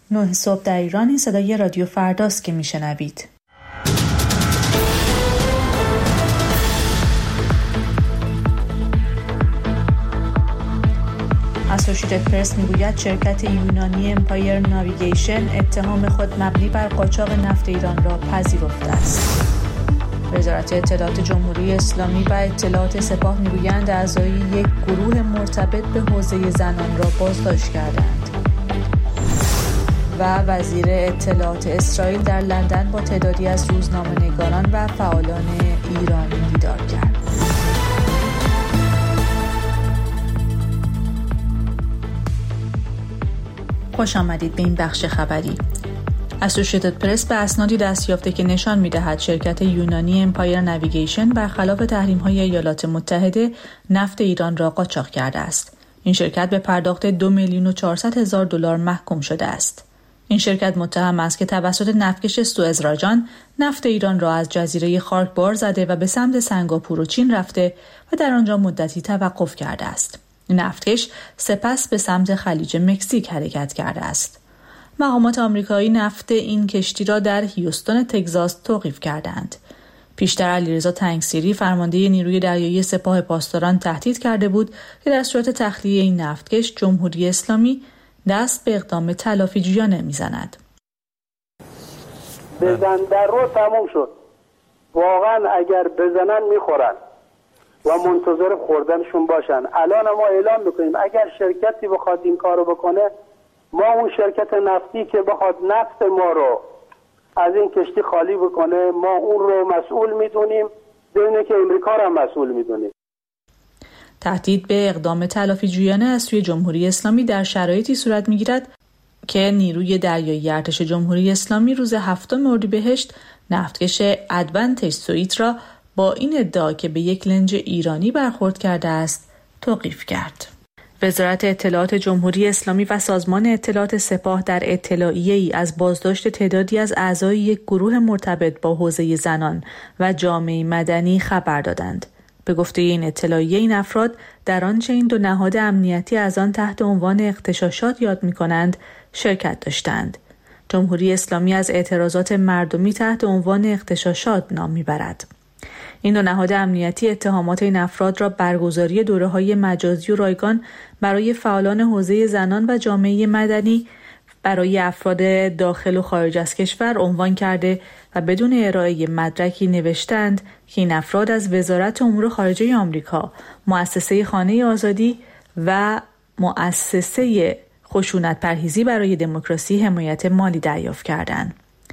9 صبح در ایران. این صدای رادیو فرداست که میشنوید. اسوشییتد پرس میگوید شرکت یونانی امپایر ناویگیشن اتهام خود مبنی بر قاچاق نفت ایران را پذیرفته است. وزارت اطلاعات جمهوری اسلامی و اطلاعات سپاه میگویند اعضای یک گروه مرتبط به حوزه زنان را بازداشت کردند. و وزیر اطلاعات اسرائیل در لندن با تعدادی از روزنامه‌نگاران و فعالان ایرانی دیدار کرد. خوش آمدید به این بخش خبری. اسوشییتد پرس به اسنادی دست یافته که نشان می‌دهد شرکت یونانی امپایر ناویگیشن برخلاف تحریم‌های ایالات متحده نفت ایران را قاچاق کرده است. این شرکت به پرداخت 2,400,000 دلار محکوم شده است. این شرکت متهم است که توسط نفتکش سوئزراجان نفت ایران را از جزیره خارک بار زده و به سمت سنگاپور و چین رفته و در آنجا مدتی توقف کرده است. نفتکش سپس به سمت خلیج مکزیک حرکت کرده است. مقامات آمریکایی نفت این کشتی را در هیوستون تگزاس توقیف کردند. پیشتر علیرضا تنگسیری فرمانده نیروی دریایی سپاه پاسداران تهدید کرده بود که در صورت تخلیه این نفتکش جمهوری اسلامی دست به اقدام تلافیجویانه میزند. بزن در رو تموم شد. واقعا اگر بزنن میخورن و منتظر خوردنشون باشن. الان ما اعلام میکنیم اگر شرکتی بخواد این کارو بکنه، ما اون شرکت نفتی که بخواد نفت ما رو از این کشتی خالی بکنه، ما اون رو مسئول میدونیم، بدونه که امریکا رو هم مسئول میدونیم. تهدید به اقدام تلافیجویانه از سوی جمهوری اسلامی در شرایطی صورت میگیرد که نیروی دریایی ارتش جمهوری اسلامی روز 7 اردیبهشت نفتکش ادوانتج سوئیت را با این ادعا که به یک لنج ایرانی برخورد کرده است توقیف کرد. وزارت اطلاعات جمهوری اسلامی و سازمان اطلاعات سپاه در اطلاعیه‌ای از بازداشت تعدادی از اعضای یک گروه مرتبط با حوزه زنان و جامعه مدنی خبر دادند. به گفته این اطلاعیه این افراد در آنچه این دو نهاد امنیتی از آن تحت عنوان اغتشاشات یاد می‌کنند شرکت داشتند. جمهوری اسلامی از اعتراضات مردمی تحت عنوان اغتشاشات نام می‌برد. این دو نهاد امنیتی اتهامات این افراد را برگزاری دوره‌های مجازی و رایگان برای فعالان حوزه زنان و جامعه مدنی برای افراد داخل و خارج از کشور عنوان کرده و بدون ارائه مدرکی نوشتند که این افراد از وزارت امور خارجه آمریکا، مؤسسه خانه آزادی و مؤسسه خشونت پرهیزی برای دموکراسی حمایت مالی دریافت کردند.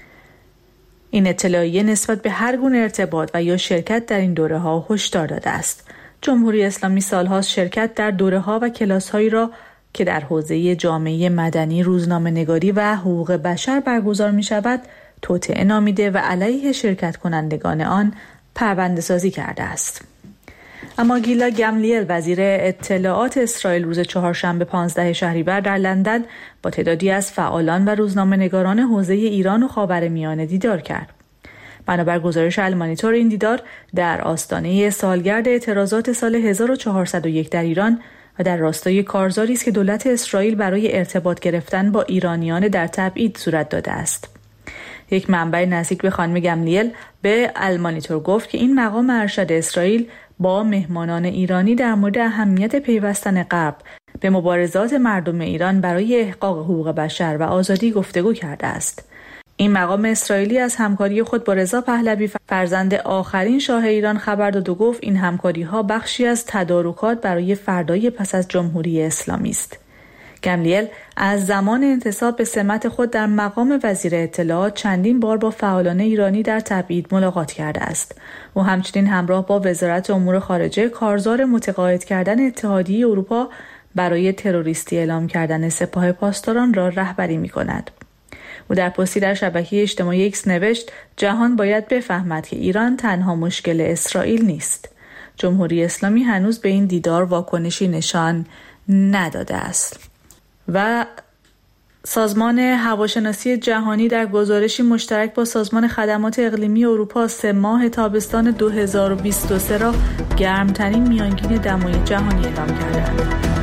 این اطلاعیه نسبت به هر گونه ارتباط و یا شرکت در این دوره‌ها هشدار داده است. جمهوری اسلامی سالهاست شرکت در دوره‌ها و کلاس‌هایی را که در حوزه جامعه مدنی، روزنامه‌نگاری و حقوق بشر برگزار می‌شود، توطئه نامیده و علیه شرکت کنندگان آن پرونده‌سازی کرده است. اما گیلا گملیل وزیر اطلاعات اسرائیل روز چهارشنبه 15 شهریور در لندن با تعدادی از فعالان و روزنامه‌نگاران حوزه ایران و خاورمیانه دیدار کرد. بنابر گزارش المانیتور این دیدار در آستانه سالگرد اعتراضات سال 1401 در ایران و در راستای کارزاری است که دولت اسرائیل برای ارتباط گرفتن با ایرانیان در تبعید صورت داده است. یک منبع نزدیک به خانم گملیل به المانیتور گفت که این مقام ارشد اسرائیل با مهمانان ایرانی در مورد اهمیت پیوستن غرب به مبارزات مردم ایران برای احقاق حقوق بشر و آزادی گفتگو کرده است. این مقام اسرائیلی از همکاری خود با رضا پهلوی فرزند آخرین شاه ایران خبر داد و گفت این همکاری‌ها بخشی از تدارکات برای فردای پس از جمهوری اسلامی است. گملیل از زمان انتصاب به سمت خود در مقام وزیر اطلاعات چندین بار با فعالان ایرانی در تبعید ملاقات کرده است. او همچنین همراه با وزارت امور خارجه کارزار متقاعد کردن اتحادیه اروپا برای تروریستی اعلام کردن سپاه پاسداران را رهبری می‌کند. او در پستی در شبکه اجتماعی ایکس نوشت جهان باید بفهمد که ایران تنها مشکل اسرائیل نیست. جمهوری اسلامی هنوز به این دیدار واکنشی نشان نداده است. و سازمان هواشناسی جهانی در گزارشی مشترک با سازمان خدمات اقلیمی اروپا 3 ماه تابستان 2023 را گرمترین میانگین دمای جهانی اعلام کردند.